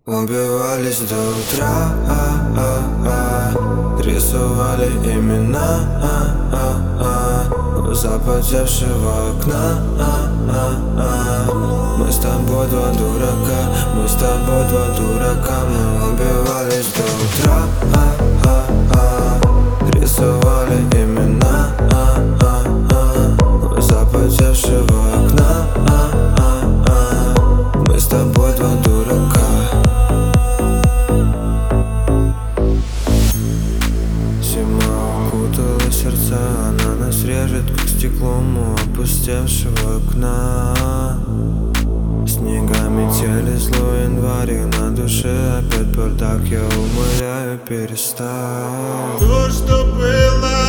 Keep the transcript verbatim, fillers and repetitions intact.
Убивались до утра, а -а -а. Рисовали имена а -а -а. У запотевшего окна а -а -а. Мы с тобой два дурака, мы с тобой два дурака. Мы убивались до утра а -а -а. Рисовали имена а -а -а. У запотевшего окна а -а -а. Мы с тобой два дурака. Зима окутала сердца, она нас режет, как стеклом у опустевшего окна. Снега метели, злой январь, и на душе опять бардак. Я умоляю, перестань. То, что было